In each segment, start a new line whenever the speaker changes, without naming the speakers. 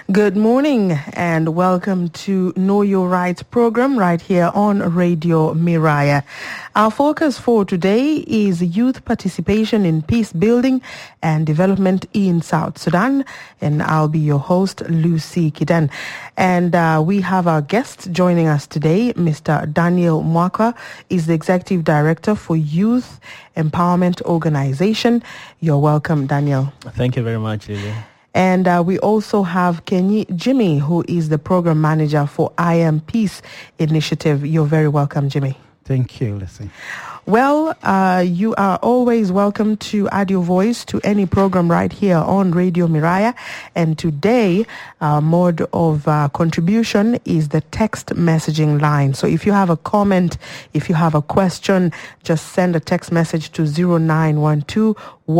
Good morning and welcome to Know Your Rights program right here on Radio Miraya. Our focus for today is youth participation in peace building and development in South Sudan, and I'll be your host, Lucy Kidan. And we have our guest joining us today. Mr. Daniel Mwaka is the Executive Director for Youth Empowerment Organization. You're welcome, Daniel.
Thank you very much, Lily.
And we also have Kenyi Jimmy, who is the Program Manager for I Am Peace Initiative. You're very welcome, Jimmy.
Thank you, Lucy.
Well, you are always welcome to add your voice to any program right here on Radio Miraya. And today, our mode of contribution is the text messaging line. So if you have a comment, if you have a question, just send a text message to 0912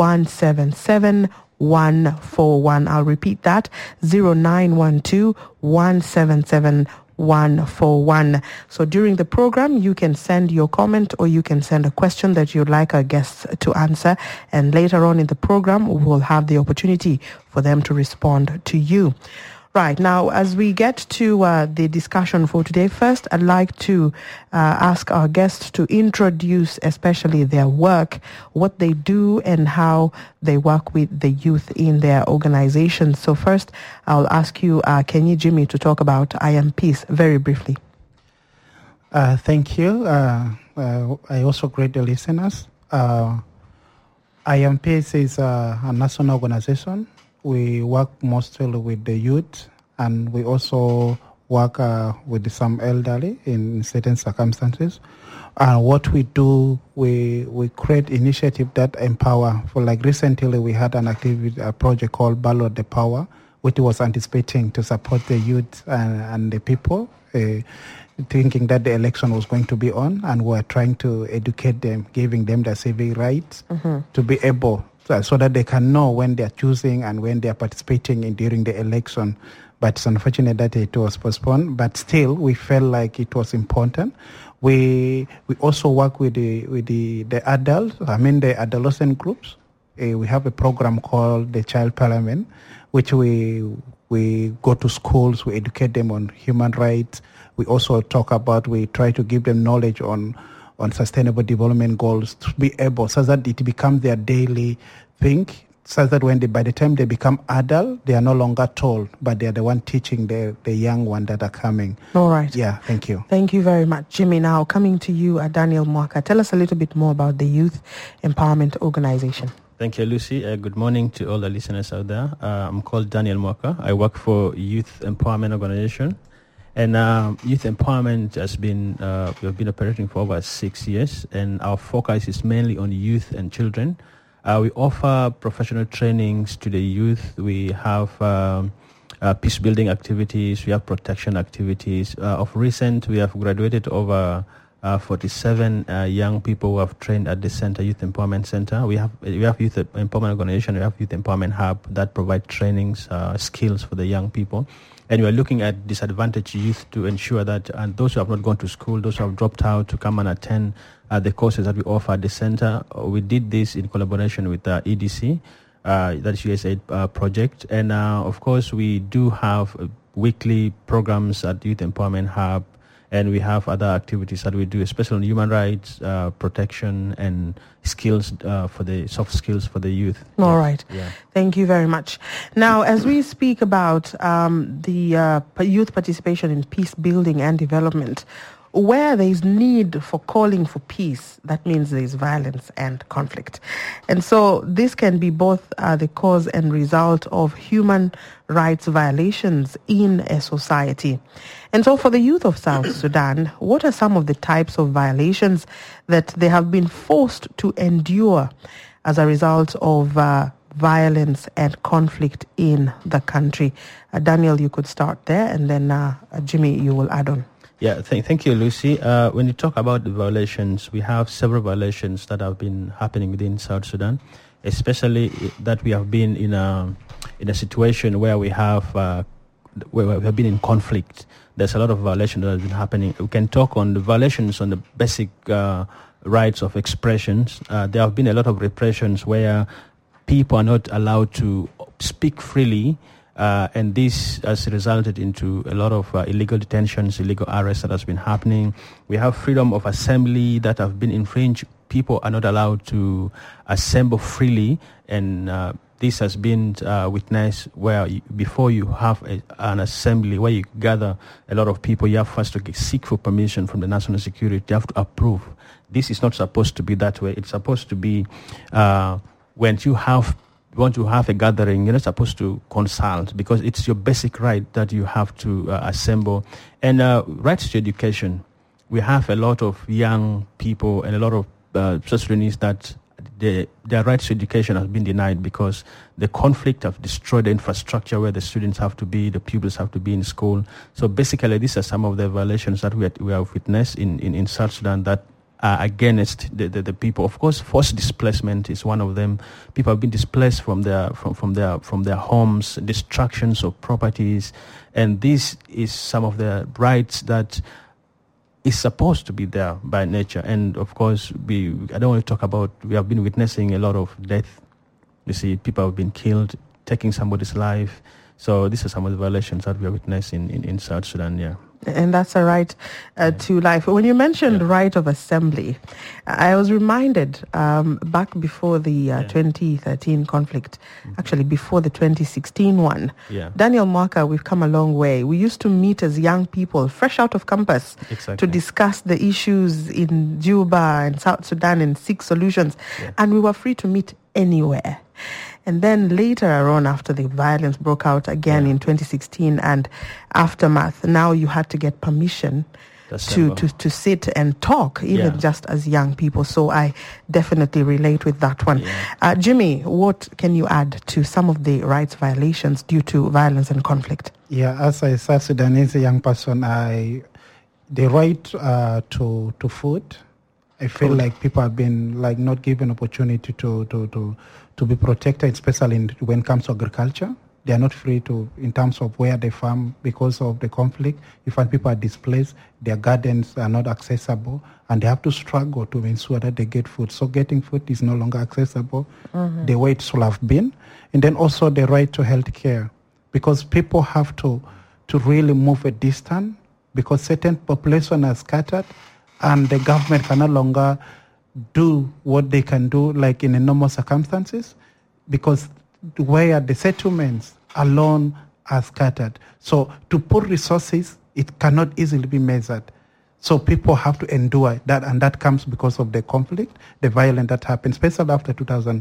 177 141. I'll repeat that, 0912 177 141. So during the program, you can send your comment or you can send a question that you'd like our guests to answer. And later on in the program, we'll have the opportunity for them to respond to you. Right, now, as we get to the discussion for today, first, I'd like to ask our guests to introduce especially their work, what they do, and how they work with the youth in their organizations. So first, I'll ask you, Kenyi Jimmy, to talk about I Am Peace very briefly.
Thank you. I also greet the listeners. I Am Peace is a national organization. We work mostly with the youth, and we also work with some elderly in certain circumstances. What we do, we create initiatives that empower. For like recently, we had an activity, a project called Ballot the Power, which was anticipating to support the youth and the people, thinking that the election was going to be on, and we're trying to educate them, giving them the civic rights to be able so that they can know when they are choosing and when they are participating in during the election. But it's unfortunate that it was postponed. But still, we felt like it was important. We also work with the adults. The adolescent groups. We have a program called the Child Parliament, which we go to schools. We educate them on human rights. We also we try to give them knowledge on sustainable development goals to be able, so that it becomes their daily thing, so that by the time they become adult, they are no longer told, but they are the one teaching the young one that are coming.
All right.
Yeah, thank you.
Thank you very much, Jimmy. Now, coming to you, Daniel Mwaka, tell us a little bit more about the Youth Empowerment Organization.
Thank you, Lucy. Good morning to all the listeners out there. I'm called Daniel Mwaka. I work for Youth Empowerment Organization. And youth empowerment has been, we have been operating for over 6 years, and our focus is mainly on youth and children. We offer professional trainings to the youth. We have peace building activities. We have protection activities. Of recent, we have graduated over 47 young people who have trained at the center, Youth Empowerment Center. We have Youth Empowerment Organization. We have Youth Empowerment Hub that provide trainings, skills for the young people. And we are looking at disadvantaged youth to ensure that those who have not gone to school, those who have dropped out, to come and attend the courses that we offer at the center. We did this in collaboration with EDC, that is USAID project. And of course, we do have weekly programs at Youth Empowerment Hub, and we have other activities that we do, especially on human rights, protection, and skills for the soft skills for the youth.
All right. Yeah. Thank you very much. Now, as we speak about the youth participation in peace building and development, where there is need for calling for peace, that means there is violence and conflict. And so this can be both the cause and result of human rights violations in a society. And so for the youth of South Sudan, what are some of the types of violations that they have been forced to endure as a result of violence and conflict in the country? Daniel, you could start there, and then Jimmy, you will add on.
Yeah, thank you, Lucy. When you talk about the violations, we have several violations that have been happening within South Sudan, especially that we have been in a situation where we have been in conflict. There's a lot of violations that have been happening. We can talk on the violations on the basic rights of expressions. There have been a lot of repressions where people are not allowed to speak freely And this has resulted into a lot of illegal detentions, illegal arrests that has been happening. We have freedom of assembly that have been infringed. People are not allowed to assemble freely, and this has been witnessed where before you have an assembly where you gather a lot of people, you have first to seek for permission from the national security. You have to approve. This is not supposed to be that way. It's supposed to be when you want to have a gathering, you're not supposed to consult, because it's your basic right that you have to assemble. And rights to education. We have a lot of young people and a lot of South Sudanese that their rights to education has been denied because the conflict have destroyed the infrastructure where the students have to be, the pupils have to be in school. So basically, these are some of the violations that we have witnessed in South Sudan that are against the people. Of course, forced displacement is one of them. People have been displaced from their homes, destructions of properties, and this is some of the rights that is supposed to be there by nature. And of course, I don't want to talk about, we have been witnessing a lot of death. You see, people have been killed, taking somebody's life. So these are some of the violations that we are witnessing in South Sudan, yeah.
And that's a right to life. When you mentioned right of assembly, I was reminded back before the 2013 conflict, actually before the 2016 one. Daniel Mwaka, we've come a long way. We used to meet as young people, fresh out of campus, to discuss the issues in Juba and South Sudan and seek solutions. And we were free to meet anywhere. And then later on, after the violence broke out again in 2016 and aftermath, now you had to get permission to sit and talk, even just as young people. So I definitely relate with that one. Jimmy, what can you add to some of the rights violations due to violence and conflict?
Yeah, as a South Sudanese young person, the right to food, I feel like people have been not given opportunity to be protected, especially when it comes to agriculture. They are not free in terms of where they farm because of the conflict. You find people are displaced, their gardens are not accessible, and they have to struggle to ensure that they get food. So getting food is no longer accessible the way it should have been. And then also the right to health care, because people have to really move a distance because certain population are scattered and the government can no longer do what they can do like in a normal circumstances because where the settlements alone are scattered. So to put resources, it cannot easily be measured. So people have to endure that, and that comes because of the conflict, the violence that happened, especially after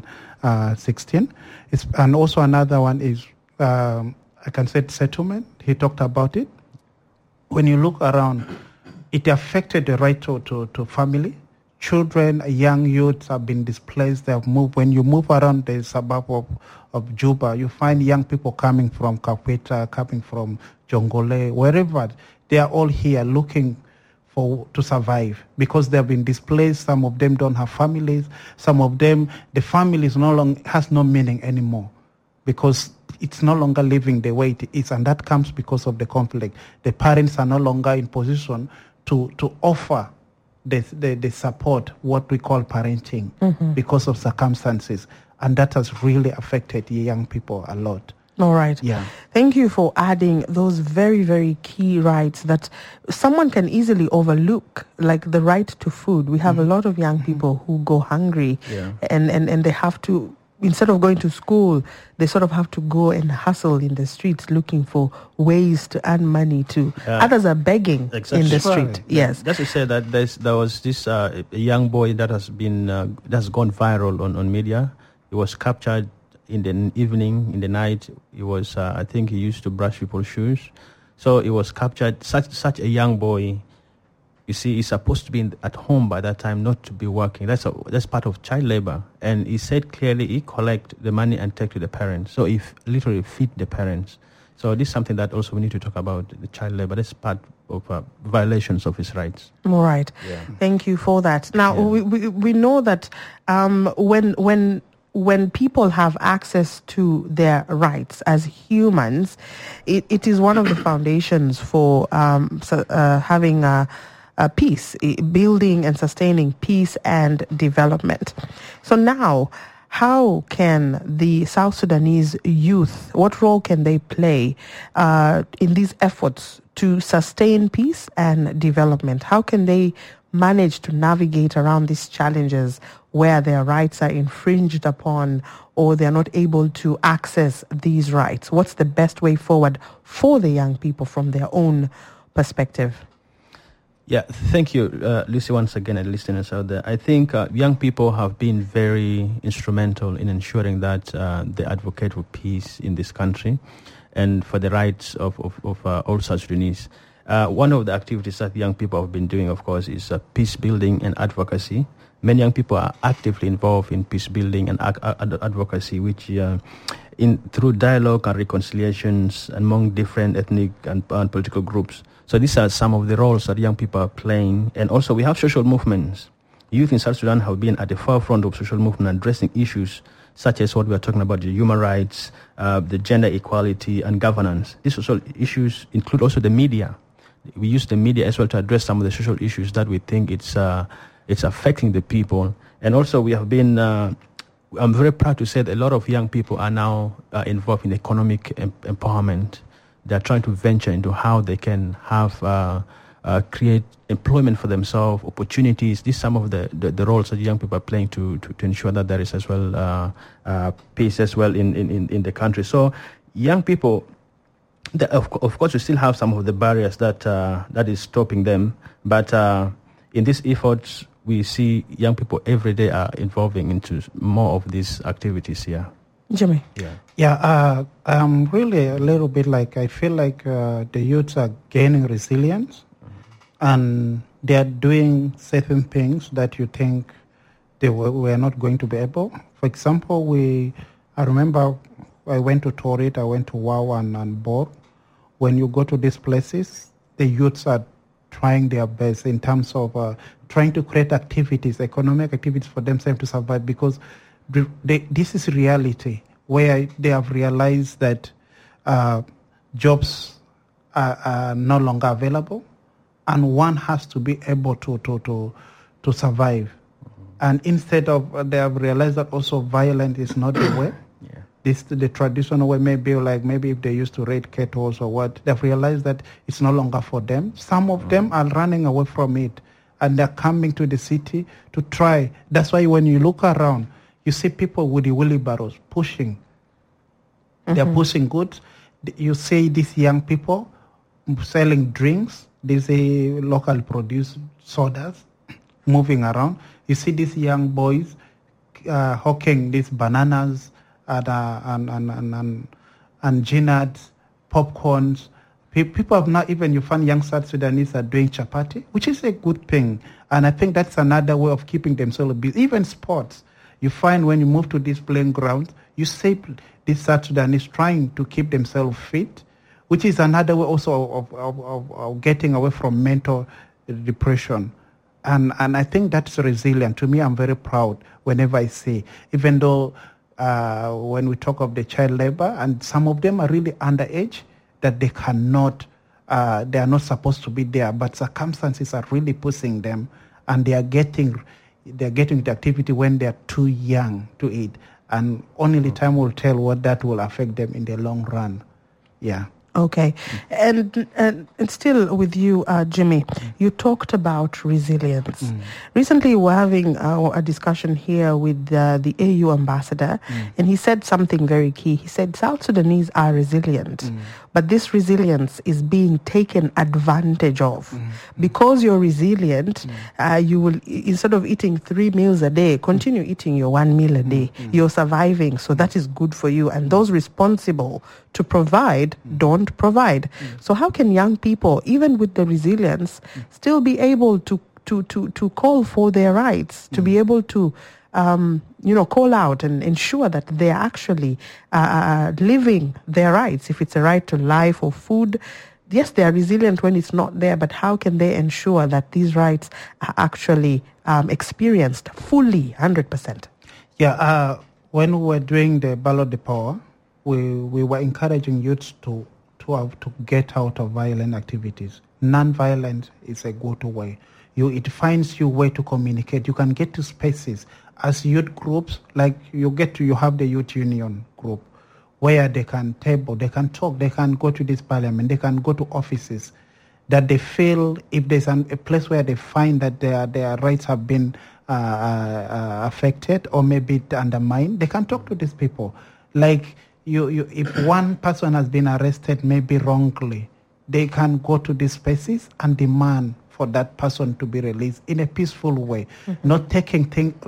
2016. And also another one is, I can say settlement. He talked about it. When you look around, it affected the right to family. Children, young youths have been displaced. They have moved. When you move around the suburb of Juba, you find young people coming from Kakweta, coming from Jongole, wherever. They are all here looking to survive because they have been displaced. Some of them don't have families. Some of them, the families no longer has no meaning anymore because it's no longer living the way it is, and that comes because of the conflict. The parents are no longer in position to offer the support, what we call parenting, because of circumstances. And that has really affected young people a lot.
All right.
Yeah.
Thank you for adding those very, very key rights that someone can easily overlook, like the right to food. We have a lot of young people who go hungry and they have to, instead of going to school, they sort of have to go and hustle in the streets looking for ways to earn money to. Others are begging in the street.
Right.
Yes.
Just to say that there was this a young boy that has been that's gone viral on media. He was captured in the evening, in the night. He was I think he used to brush people's shoes. So he was captured. Such a young boy. You see, he's supposed to be at home by that time, not to be working. That's part of child labor. And he said clearly he collect the money and take to the parents. So he literally feed the parents. So this is something that also we need to talk about, the child labor. That's part of violations of his rights.
All right.
Yeah.
Thank you for that. Now, we know that when people have access to their rights as humans, it is one of the foundations for having peace, building and sustaining peace and development. So now, how can the South Sudanese youth, what role can they play in these efforts to sustain peace and development? How can they manage to navigate around these challenges where their rights are infringed upon or they're not able to access these rights? What's the best way forward for the young people from their own perspective?
Yeah, thank you, Lucy, once again, and listeners out there. I think young people have been very instrumental in ensuring that they advocate for peace in this country and for the rights of all South Sudanese. One of the activities that young people have been doing, of course, is peace building and advocacy. Many young people are actively involved in peace building and advocacy, which through dialogue and reconciliations among different ethnic and political groups. So these are some of the roles that young people are playing. And also we have social movements. Youth in South Sudan have been at the forefront of social movement addressing issues such as what we are talking about, the human rights, the gender equality and governance. These social issues include also the media. We use the media as well to address some of the social issues that we think it's affecting the people. And also we have been, I'm very proud to say that a lot of young people are now involved in economic empowerment. They're trying to venture into how they can have create employment for themselves, opportunities. These are some of the roles that young people are playing to ensure that there is as well peace as well in the country. So young people, of course, we still have some of the barriers that is stopping them. But in these efforts, we see young people every day are involving into more of these activities here.
Jimmy?
Yeah, I'm really a little bit like, I feel like the youths are gaining resilience and they are doing certain things that you think they were not going to be able. For example, I remember I went to Torit, I went to Wow and Bor. When you go to these places, the youths are trying their best in terms of trying to create activities, economic activities for themselves to survive, because this is reality where they have realized that jobs are no longer available and one has to be able to survive. Mm-hmm. And instead of, they have realized that also violence is not the way. The traditional way, maybe if they used to raid cattle or what, they've realized that it's no longer for them. Some of them are running away from it and they're coming to the city to try. That's why when you look around, you see people with the wheelbarrows pushing. Mm-hmm. They're pushing goods. You see these young people selling drinks. These locally produced sodas moving around. You see these young boys hawking these bananas and ginads, popcorns. People have not even, you find young South Sudanese are doing chapati, which is a good thing. And I think that's another way of keeping themselves busy. Even sports. You find when you move to these playing grounds, you see these South Sudanese trying to keep themselves fit, which is another way also of getting away from mental depression. And I think that's resilient. To me, I'm very proud whenever I see, even though when we talk of the child labor, and some of them are really underage, that they cannot, they are not supposed to be there, but circumstances are really pushing them, and they're getting the activity when they're too young to eat. And only time will tell what that will affect them in the long run. Yeah.
Okay. And still with you, Jimmy, you talked about resilience. Recently, we're having a discussion here with the AU ambassador, and he said something very key. He said South Sudanese are resilient, but this resilience is being taken advantage of. Because you're resilient, you will, instead of eating 3 meals a day, continue eating your 1 meal a day. You're surviving, so that is good for you. And those responsible to provide don't provide. So how can young people, even with the resilience, still be able to call for their rights, to be able to call out and ensure that they're actually living their rights, if it's a right to life or food? Yes, they are resilient when it's not there, but how can they ensure that these rights are actually experienced fully, 100%?
Yeah, when we were doing the Ballot de Power, we were encouraging youths to get out of violent activities. non-violence is a good way. It finds you way to communicate. You can get to spaces as youth groups, like you have the youth union group where they can table, they can talk, they can go to this parliament, they can go to offices that they feel if there's a place where they find that their rights have been affected or maybe undermined, they can talk to these people. Like if one person has been arrested maybe wrongly, they can go to these spaces and demand for that person to be released in a peaceful way, not taking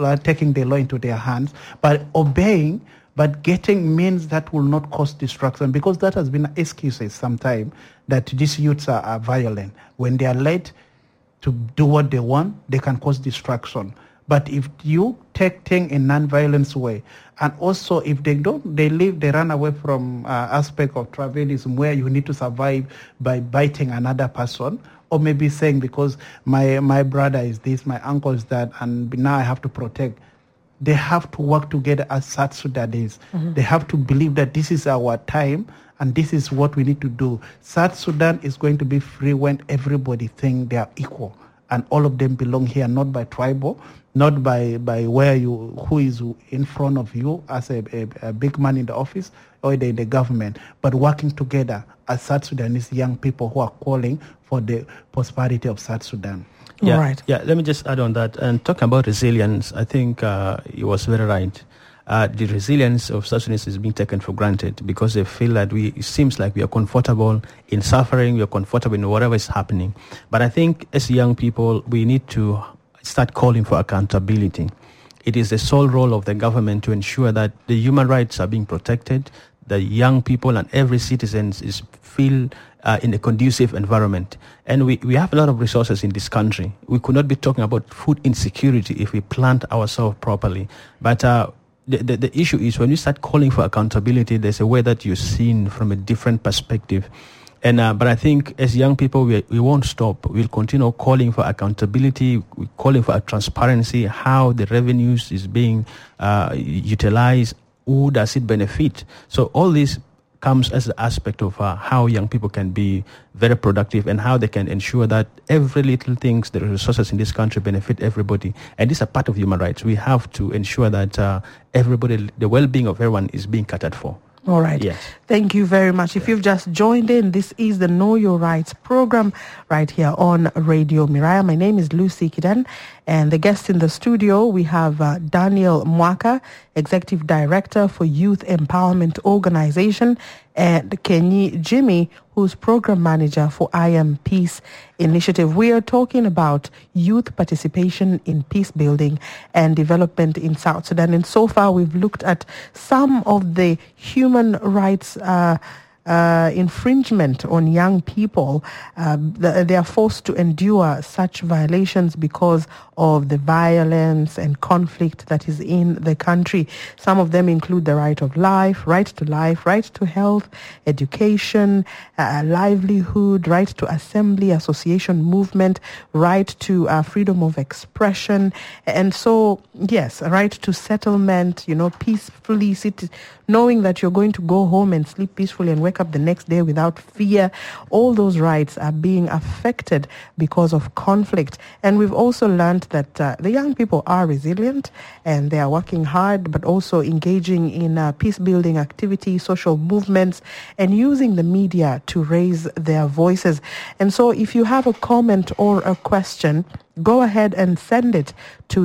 the law into their hands, but obeying, but getting means that will not cause destruction, because that has been excuses sometimes that these youths are violent. When they are led to do what they want, they can cause destruction. But if you take things in non-violence way, and also if they run away from aspect of tribalism where you need to survive by biting another person, or maybe saying because my brother is this, my uncle is that, and now I have to protect. They have to work together as South Sudanese. They have to believe that this is our time and this is what we need to do. South Sudan is going to be free when everybody thinks they are equal and all of them belong here, not by tribal, not by who is in front of you as a big man in the office or in the government, but working together as South Sudanese young people who are calling for the prosperity of South Sudan.
Yeah,
Right.
Yeah, let me just add on that. And talking about resilience, I think he was very right. The resilience of South Sudanese is being taken for granted because they feel that it seems like we are comfortable in suffering, we are comfortable in whatever is happening. But I think as young people, we need to start calling for accountability. It is the sole role of the government to ensure that the human rights are being protected, the young people and every citizen feel in a conducive environment. And we have a lot of resources in this country. We could not be talking about food insecurity if we plant ourselves properly. But the issue is when you start calling for accountability, there's a way that you're seen from a different perspective. And but I think as young people, we won't stop. We'll continue calling for accountability, we're calling for transparency, how the revenues is being utilized, who does it benefit. So all this comes as an aspect of how young people can be very productive and how they can ensure that every little things, the resources in this country benefit everybody. And this is a part of human rights. We have to ensure that everybody, the well-being of everyone is being catered for.
All right.
Yes.
Thank you very much. If you've just joined in, this is the Know Your Rights program right here on Radio Miraya. My name is Lucy Kidan, and the guest in the studio, we have Daniel Mwaka, Executive Director for Youth Empowerment Organization, and Kenyi Jimmy, who's Program Manager for I Am Peace Initiative. We are talking about youth participation in peace building and development in South Sudan. And so far, we've looked at some of the human rights infringement on young people. They are forced to endure such violations because of the violence and conflict that is in the country. Some of them include the right of life, right to health, education, livelihood, right to assembly, association, movement, right to freedom of expression. And so, yes, right to settlement, peacefully knowing that you're going to go home and sleep peacefully and wake up the next day without fear. All those rights are being affected because of conflict. And we've also learned that the young people are resilient and they are working hard, but also engaging in peace-building activities, social movements, and using the media to raise their voices. And so if you have a comment or a question, go ahead and send it to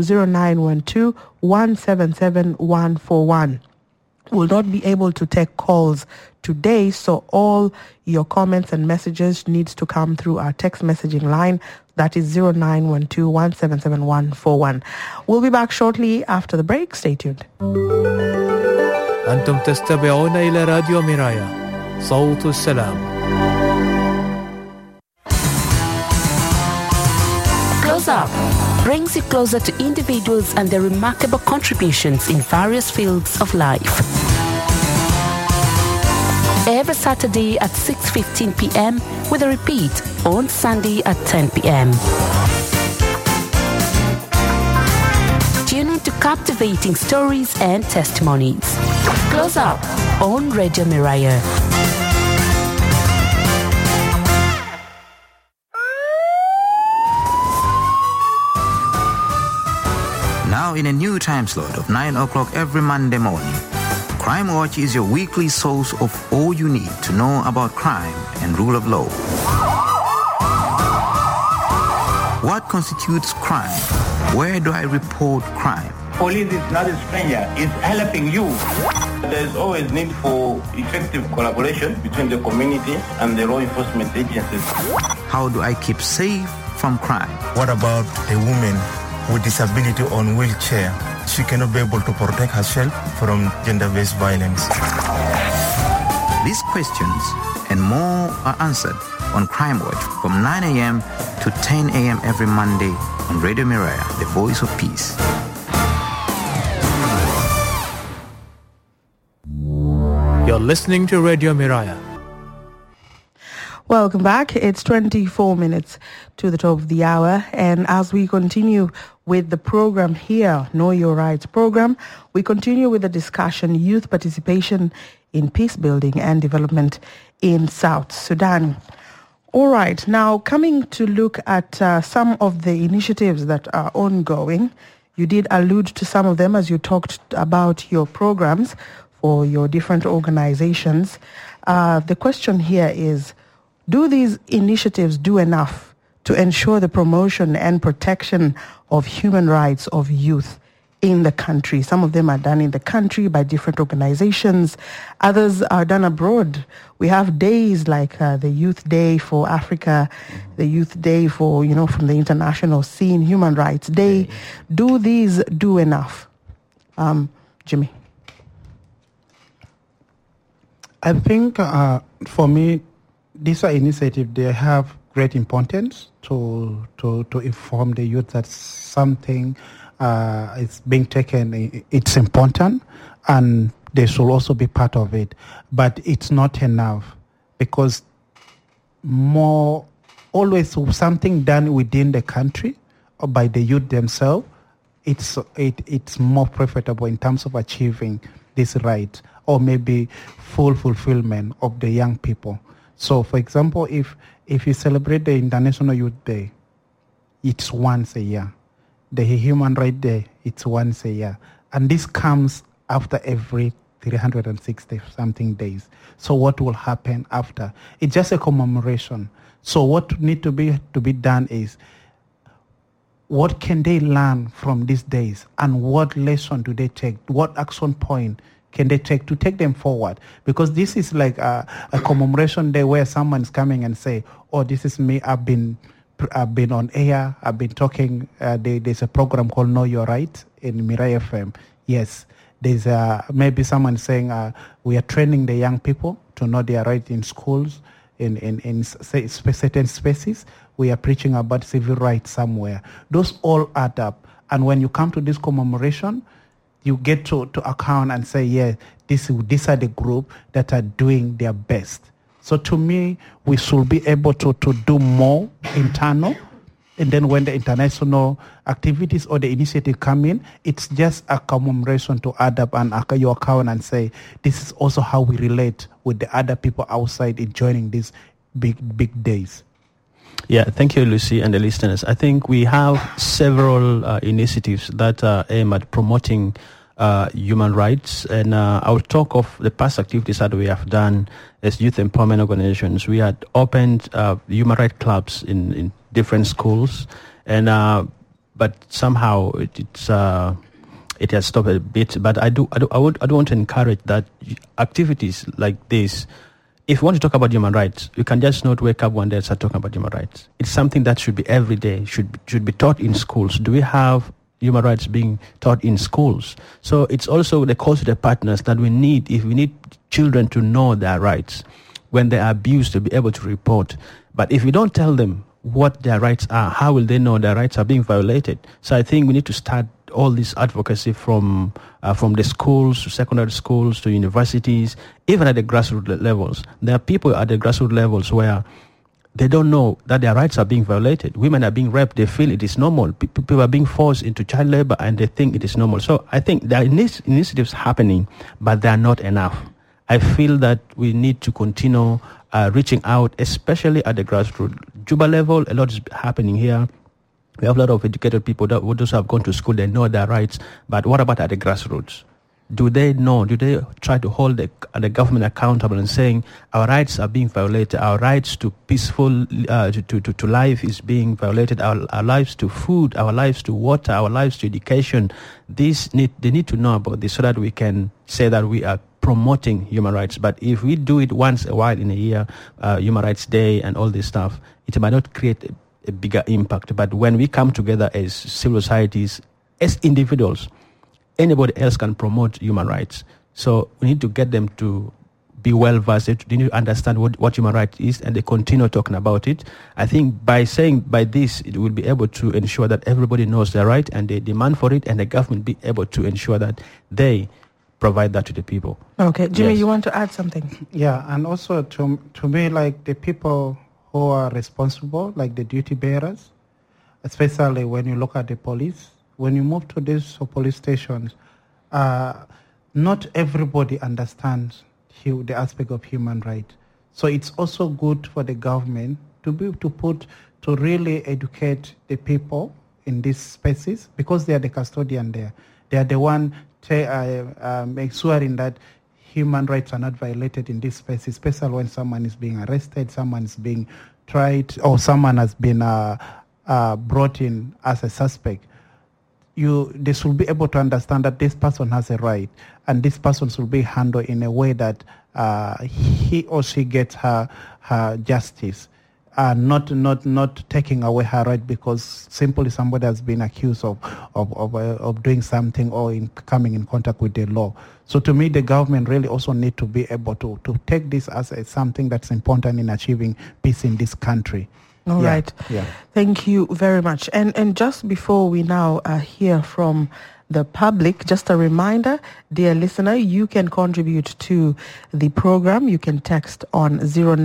0912-177-141. Will not be able to take calls today, so all your comments and messages needs to come through our text messaging line. That is 0912-177-141. We'll be back shortly after the break. Stay tuned.
أنتم تستمعون إلى راديو ميرايا صوت السلام.
Close Up brings you closer to individuals and their remarkable contributions in various fields of life. Every Saturday at 6:15 p.m. with a repeat on Sunday at 10 p.m. Tune in to captivating stories and testimonies. Close Up on Radio Miraya.
in a new time slot of 9 o'clock every Monday morning. Crime Watch is your weekly source of all you need to know about crime and rule of law. What constitutes crime? Where do I report crime?
Police is not a stranger, it's helping you. There is always need for effective collaboration between the community and the law enforcement agencies.
How do I keep safe from crime?
What about a woman with disability on wheelchair? She cannot be able to protect herself from gender-based violence.
These questions and more are answered on Crime Watch from 9 a.m. to 10 a.m. every Monday on Radio Miraya, the voice of peace.
You're listening to Radio Miraya.
Welcome back. It's 24 minutes to the top of the hour. And as we continue with the program here, Know Your Rights program, we continue with the discussion, youth participation in peace building and development in South Sudan. All right. Now, coming to look at some of the initiatives that are ongoing. You did allude to some of them as you talked about your programs for your different organizations. The question here is, do these initiatives do enough to ensure the promotion and protection of human rights of youth in the country? Some of them are done in the country by different organizations. Others are done abroad. We have days like the Youth Day for Africa, the Youth Day for, from the international scene, Human Rights Day. Do these do enough? Jimmy?
I think for me, these are initiatives, they have great importance to inform the youth that something is being taken, it's important, and they should also be part of it. But it's not enough, because always something done within the country or by the youth themselves, it's more profitable in terms of achieving this right, or maybe full fulfillment of the young people. So, for example, if you celebrate the International Youth Day, it's once a year. The Human Rights Day, it's once a year. And this comes after every 360-something days. So what will happen after? It's just a commemoration. So what needs to be done is, what can they learn from these days? And what lesson do they take? What action point can they take to take them forward? Because this is like a commemoration day where someone's coming and say, oh, this is me, I've been on air, I've been talking, there's a program called Know Your Rights in Miraya FM. Yes, there's maybe someone saying we are training the young people to know their rights in schools, in certain spaces. We are preaching about civil rights somewhere. Those all add up. And when you come to this commemoration, you get to account and say, yeah, these are the group that are doing their best. So to me, we should be able to do more internal. And then when the international activities or the initiative come in, it's just a commemoration to add up and your account and say, this is also how we relate with the other people outside in joining these big days.
Yeah, thank you, Lucy, and the listeners. I think we have several initiatives that aim at promoting human rights, and I'll talk of the past activities that we have done as youth empowerment organizations. We had opened human rights clubs in different schools, and but somehow it has stopped a bit. But I do want to encourage that activities like this. If you want to talk about human rights, you can just not wake up one day and start talking about human rights. It's something that should be every day, should be taught in schools. Do we have human rights being taught in schools? So it's also the call to the partners that we need, if we need children to know their rights, when they are abused, to be able to report. But if we don't tell them what their rights are, how will they know their rights are being violated? So I think we need to start all this advocacy from the schools to secondary schools to universities, even at the grassroots levels. There are people at the grassroots levels where they don't know that their rights are being violated. Women are being raped. They feel it is normal. People are being forced into child labor and they think it is normal. So I think there are initiatives happening, but they are not enough. I feel that we need to continue reaching out, especially at the grassroots. Juba level, a lot is happening here. We have a lot of educated people that those who have gone to school, they know their rights. But what about at the grassroots? Do they know? Do they try to hold the government accountable and saying our rights are being violated? Our rights to peaceful to life is being violated. Our lives to food, our lives to water, our lives to education. They need to know about this so that we can say that we are promoting human rights. But if we do it once a while in a year, Human Rights Day and all this stuff, it might not create a bigger impact. But when we come together as civil societies, as individuals, anybody else can promote human rights. So we need to get them to be well versed. They need to understand what human rights is, and they continue talking about it. I think by this, it will be able to ensure that everybody knows their right and they demand for it, and the government be able to ensure that they provide that to the people.
Okay, Jimmy,
Yes.
you want to add something?
Yeah, and also to me, like the people who are responsible, like the duty bearers, especially when you look at the police, when you move to these police stations, not everybody understands the aspect of human rights. So it's also good for the government to really educate the people in these spaces, because they are the custodian there. They are the one ensuring that human rights are not violated in this space, especially when someone is being arrested, someone is being tried, or someone has been brought in as a suspect. They should be able to understand that this person has a right, and this person should be handled in a way that he or she gets her justice, not taking away her right because simply somebody has been accused of doing something or coming in contact with the law. So to me, the government really also need to be able to take this as something that's important in achieving peace in this country.
All right.
Yeah.
Thank you very much. And just before we now hear from the public, just a reminder, dear listener, you can contribute to the program. You can text on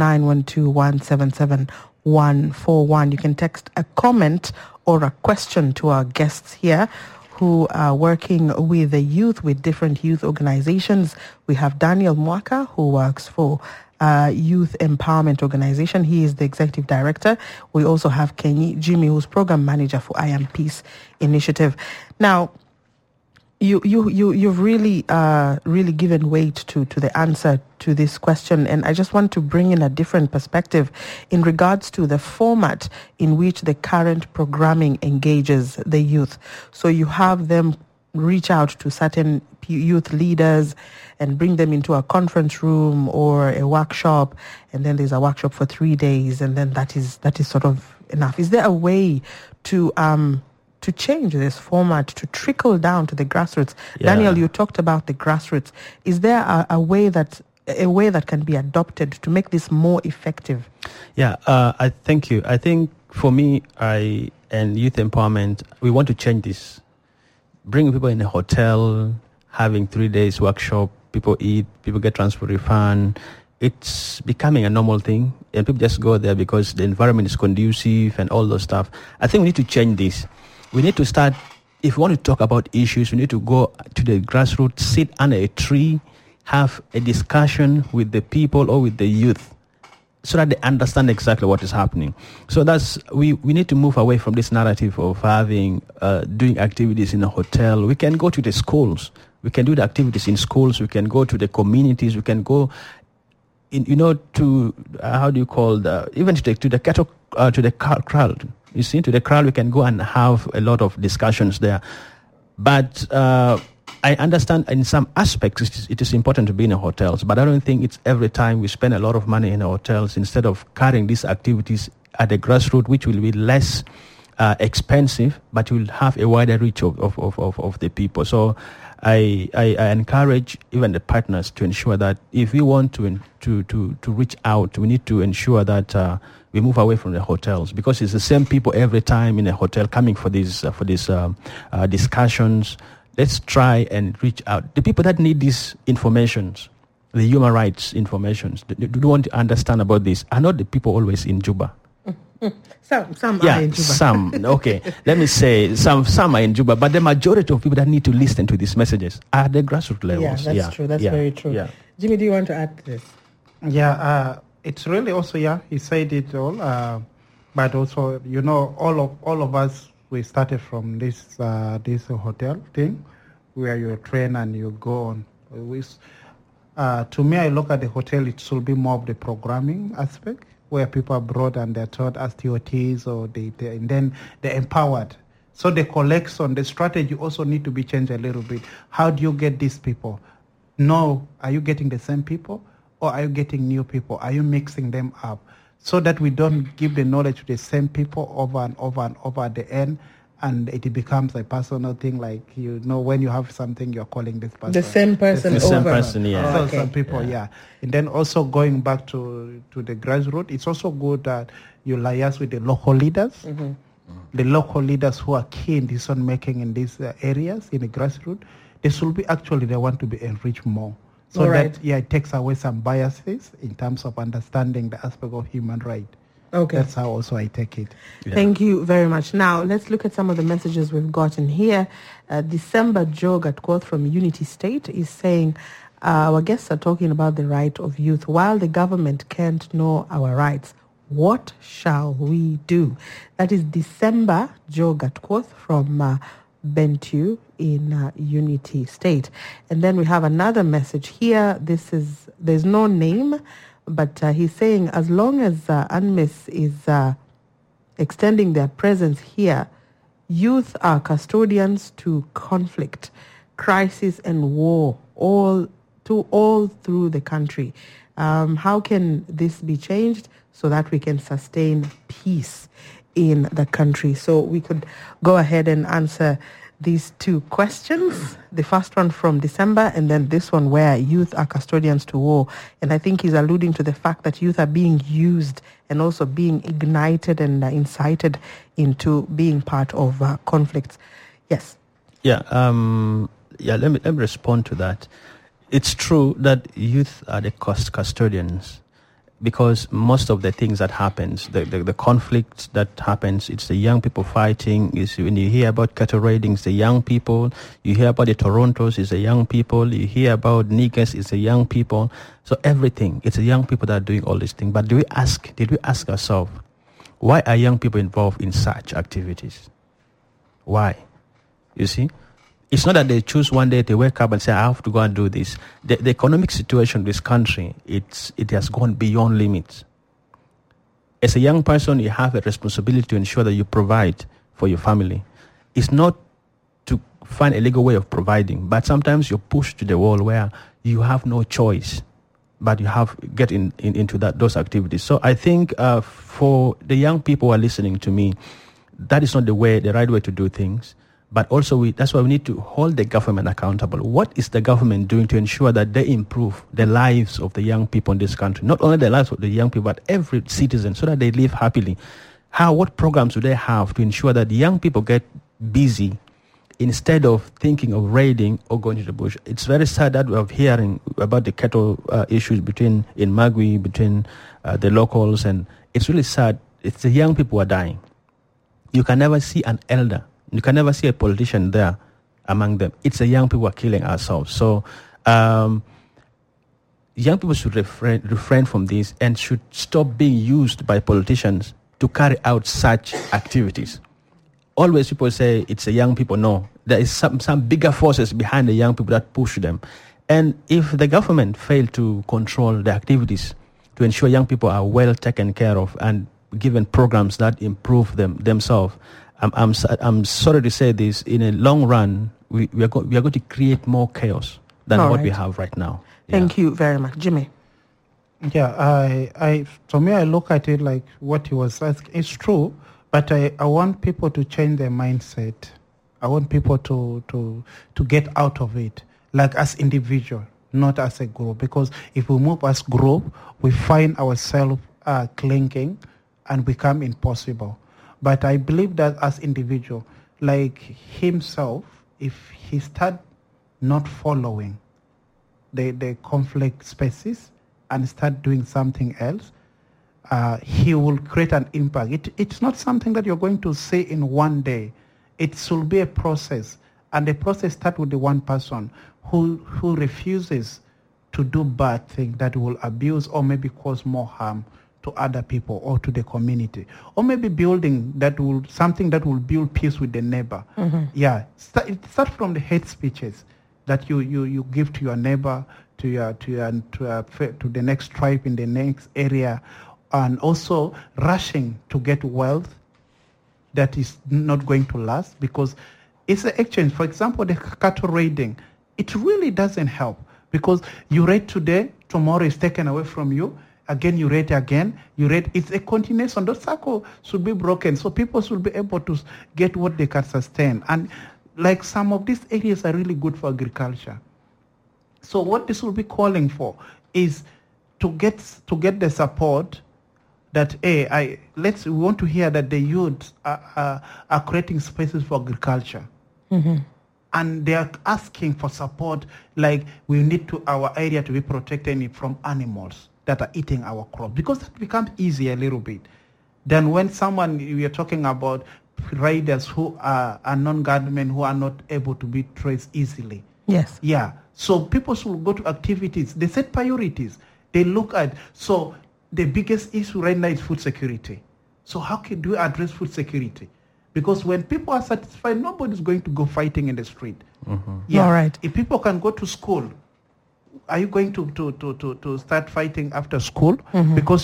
0912177141. You can text a comment or a question to our guests here who are working with the youth, with different youth organizations. We have Daniel Mwaka, who works for Youth Empowerment Organization. He is the executive director. We also have Kenyi Jimmy, who's program manager for I Am Peace Initiative. Now, you've really given weight to the answer to this question, and I just want to bring in a different perspective in regards to the format in which the current programming engages the youth. So you have them reach out to certain youth leaders and bring them into a conference room or a workshop, and then there's a workshop for 3 days, and then that is sort of enough. Is there a way to change this format to trickle down to the grassroots?
Yeah.
Daniel, you talked about the grassroots. Is there a way that can be adopted to make this more effective?
Yeah, I thank you. I think for me, and youth empowerment, we want to change this. Bring people in a hotel, having 3 days workshop, people eat, people get transport refund. It's becoming a normal thing, and people just go there because the environment is conducive and all those stuff. I think we need to change this. We need to start, if we want to talk about issues, we need to go to the grassroots, sit under a tree, have a discussion with the people or with the youth so that they understand exactly what is happening. So we need to move away from this narrative of having, doing activities in a hotel. We can go to the schools. We can do the activities in schools. We can go to the communities. We can go even to the cattle, to the crowd. You see, to the crowd, we can go and have a lot of discussions there. But I understand in some aspects it is important to be in hotels, but I don't think it's every time we spend a lot of money in hotels instead of carrying these activities at the grassroots, which will be less expensive, but will have a wider reach of the people. So I encourage even the partners to ensure that if we want to reach out, we need to ensure that we move away from the hotels, because it's the same people every time in a hotel coming for these discussions. Let's try and reach out. The people that need these informations, the human rights informations, do want to understand about this, are not the people always in Juba.
Some are in Juba.
Some. Okay. Let me say some are in Juba, but the majority of people that need to listen to these messages are at the grassroots levels.
Yeah, that's true. That's very true.
Yeah.
Jimmy, do you want to add to this?
Yeah, it's really also, he said it all, but also, all of us we started from this hotel thing, where you train and you go on. To me, I look at the hotel, it should be more of the programming aspect, where people are brought and they're taught as TOTs, or and then they're empowered. So the collection, the strategy also need to be changed a little bit. How do you get these people? No, are you getting the same people, or are you getting new people? Are you mixing them up? So that we don't give the knowledge to the same people over and over and over at the end, and it becomes a personal thing. Like, when you have something, you're calling this person.
The same person
the
over.
Same person, yeah.
So some people, yeah. And then also going back to the grassroots, it's also good that you liaise with the local leaders.
Mm-hmm.
The local leaders who are key in decision making in these areas, in the grassroots, they should be they want to be enriched more. So that, it takes away some biases in terms of understanding the aspect of human rights.
Okay.
That's how also I take it.
Yeah. Thank you very much. Now, let's look at some of the messages we've gotten here. December Joe Gatquoth from Unity State is saying, our guests are talking about the right of youth. While the government can't know our rights, what shall we do? That is December Joe Gatquoth from Bentiu in Unity State. And then we have another message here. There's no name, but he's saying, as long as UNMISS is extending their presence here, youth are custodians to conflict, crisis, and war all through the country. How can this be changed so that we can sustain peace in the country? So we could go ahead and answer these two questions. The first one from December, and then this one where youth are custodians to war. And I think he's alluding to the fact that youth are being used and also being ignited and incited into being part of conflicts. Yes.
Yeah. Let me respond to that. It's true that youth are the custodians, because most of the things that happens, the conflict that happens, it's the young people fighting. When you hear about cattle raiding, it's the young people. You hear about the Torontos, it's the young people. You hear about Niggers, it's the young people. So everything, it's the young people that are doing all these things. But did we ask ourselves, why are young people involved in such activities? Why? You see? It's not that they choose one day to wake up and say, I have to go and do this. The economic situation of this country, it has gone beyond limits. As a young person, you have a responsibility to ensure that you provide for your family. It's not to find a legal way of providing, but sometimes you're pushed to the wall where you have no choice, but you have get into those activities. So I think for the young people who are listening to me, that is not the right way to do things. But also, that's why we need to hold the government accountable. What is the government doing to ensure that they improve the lives of the young people in this country? Not only the lives of the young people, but every citizen, so that they live happily. What programs do they have to ensure that young people get busy instead of thinking of raiding or going to the bush? It's very sad that we're hearing about the cattle issues in Magui, between the locals, and it's really sad. It's the young people who are dying. You can never see an elder. You can never see a politician there among them. It's the young people who are killing ourselves. So young people should refrain from this and should stop being used by politicians to carry out such activities. Always people say it's the young people. No, there is some bigger forces behind the young people that push them. And if the government fail to control the activities to ensure young people are well taken care of and given programs that improve themselves, I'm sorry to say this, in a long run, we are going to create more chaos than what we have right now.
Thank you very much. Jimmy?
Yeah, to me, I look at it like what he was asking. It's true, but I want people to change their mindset. I want people to get out of it, like as individual, not as a group. Because if we move as group, we find ourselves clinging and become impossible. But I believe that as individual, like himself, if he start not following the conflict spaces and start doing something else, he will create an impact. It's not something that you're going to see in one day. It should be a process. And the process starts with the one person who refuses to do bad things that will abuse or maybe cause more harm to other people or to the community, or maybe something that will build peace with the neighbor. Yeah, start from the hate speeches that you give to your neighbor, to the next tribe in the next area, and also rushing to get wealth that is not going to last, because it's an exchange. For example, the cattle raiding, it really doesn't help, because you raid today, tomorrow is taken away from you, again you raid again, it's a continuation. The cycle should be broken so people should be able to get what they can sustain. And like some of these areas are really good for agriculture. So what this will be calling for is to get the support that we want to hear that the youth are creating spaces for agriculture. And they are asking for support, like we need our area to be protected from animals that are eating our crops, because that becomes easier a little bit than when we are talking about raiders who are non-government, who are not able to be traced easily.
Yes.
Yeah. So people should go to activities. They set priorities. They look at, so the biggest issue right now is food security. So how do we address food security? Because when people are satisfied, nobody's going to go fighting in the street. Yeah.
All right.
If people can go to school, are you going to start fighting after school? Because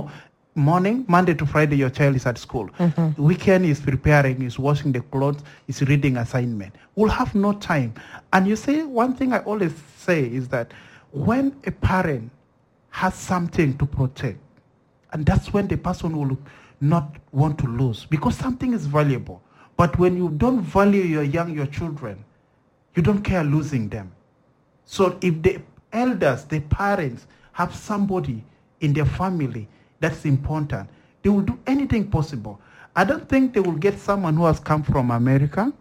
Monday to Friday, your child is at school. Weekend is preparing, is washing the clothes, is reading assignment. We'll have no time. And you see, one thing I always say is that when a parent has something to protect, and that's when the person will not want to lose, because something is valuable. But when you don't value your children, you don't care losing them. So if the elders, the parents, have somebody in their family that's important, they will do anything possible. I don't think they will get someone who has come from America,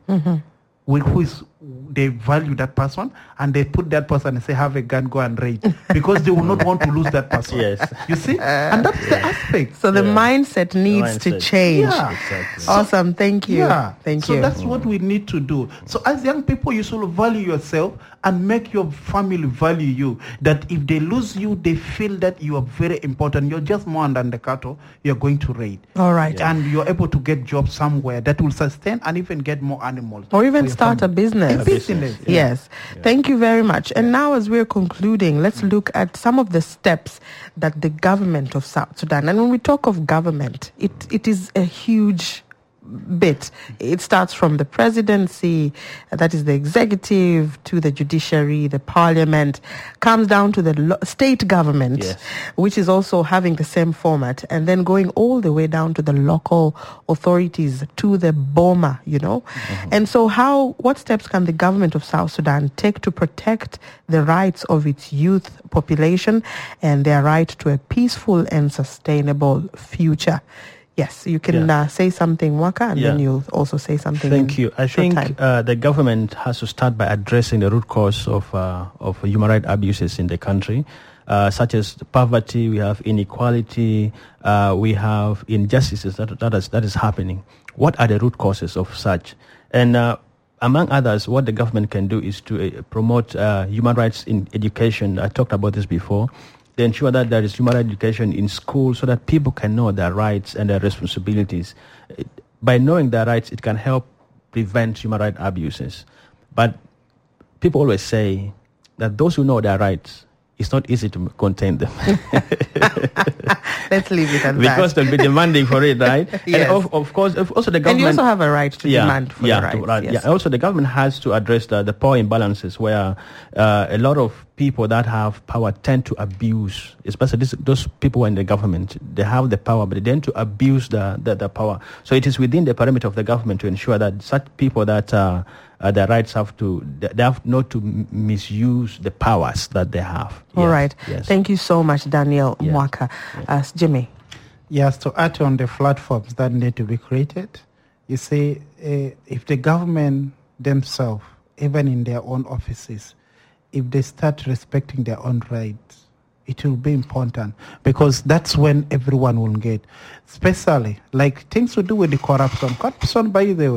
they value that person, and they put that person and say, have a gun, go and raid, because they will not want to lose that person.
Yes.
You see? And that's the aspect.
So the mindset needs to change.
Yeah.
Exactly.
Awesome. Thank you.
Yeah.
Thank
so
you.
that's what we need to do. So as young people, you should value yourself and make your family value you. That if they lose you, they feel that you are very important. You're just more than the cattle you're going to raid.
All right.
And you're able to get jobs somewhere that will sustain and even get more animals.
Or even start a business.
A business.
Yes. Yeah. Thank you very much. And now as we're concluding, let's look at some of the steps that the government of South Sudan, and when we talk of government, it is a huge bit. It starts from the presidency, that is the executive, to the judiciary, the parliament, comes down to the state government,
yes,
which is also having the same format, and then going all the way down to the local authorities, to the Boma, And so what steps can the government of South Sudan take to protect the rights of its youth population and their right to a peaceful and sustainable future? Yes, you can say something, Waka, and then you'll also say something.
Thank you. I think the government has to start by addressing the root cause of human rights abuses in the country, such as poverty. We have inequality. We have injustices that is happening. What are the root causes of such? And among others, what the government can do is to promote human rights in education. I talked about this before. They ensure that there is human rights education in school so that people can know their rights and their responsibilities. By knowing their rights, it can help prevent human rights abuses. But people always say that those who know their rights, it's not easy to contain them.
Let's leave it at that.
Because they'll be demanding for it, right?
Yes.
And of course, also the government...
And you also have a right to demand for your rights.
Yes. Also, the government has to address the power imbalances where a lot of people that have power tend to abuse, especially those people who are in the government. They have the power, but they tend to abuse the power. So it is within the perimeter of the government to ensure that such people that their rights they have not to misuse the powers that they have.
All right.
Yes.
Thank you so much, Daniel Mwaka. Jimmy.
Yes, to add on the platforms that need to be created, you see, if the government themselves, even in their own offices, if they start respecting their own rights, it will be important, because that's when everyone will get, especially like things to do with the corruption. Corruption, by the way,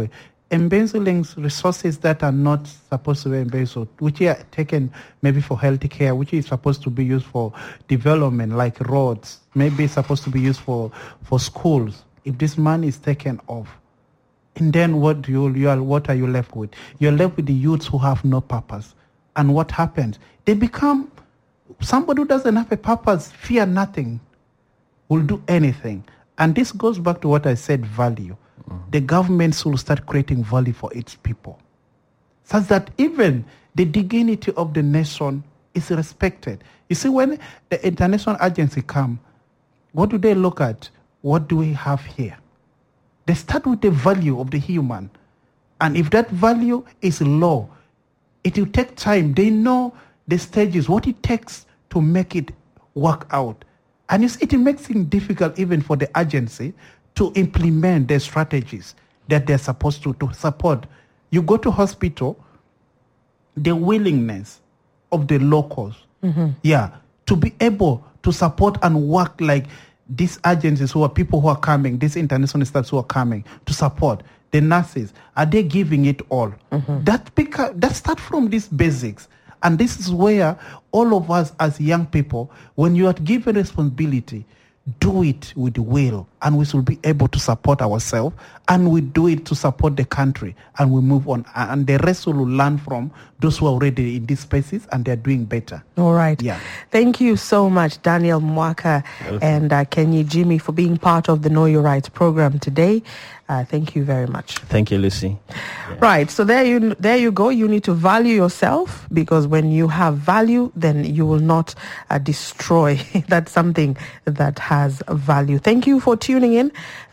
embezzling resources that are not supposed to be embezzled, which are taken maybe for healthcare, which is supposed to be used for development, like roads, maybe it's supposed to be used for schools. If this money is taken off, and then what are you left with? You're left with the youths who have no purpose. And what happens? They become somebody who doesn't have a purpose, fear nothing, will do anything. And this goes back to what I said, value. The governments will start creating value for its people, such that even the dignity of the nation is respected. You see, when the international agency come, what do they look at? What do we have here? They start with the value of the human. And if that value is low, it will take time. They know the stages, what it takes to make it work out. And you see, it makes it difficult even for the agency to implement their strategies that they're supposed to support. You go to hospital, the willingness of the locals, to be able to support and work like these agencies who are people who are coming, these international staffs who are coming to support the nurses, are they giving it all? That starts from these basics. And this is where all of us as young people, when you are given responsibility, do it with will, and we should be able to support ourselves, and we do it to support the country, and we move on, and the rest will learn from those who are already in these spaces and they're doing better.
All right.
Yeah.
Thank you so much, Daniel Mwaka and Kenyi Jimmy, for being part of the Know Your Rights program today. Thank you very much.
Thank you, Lucy.
Yeah. Right. So there you go. You need to value yourself, because when you have value, then you will not destroy. That's something that has value. Thank you for tuning in.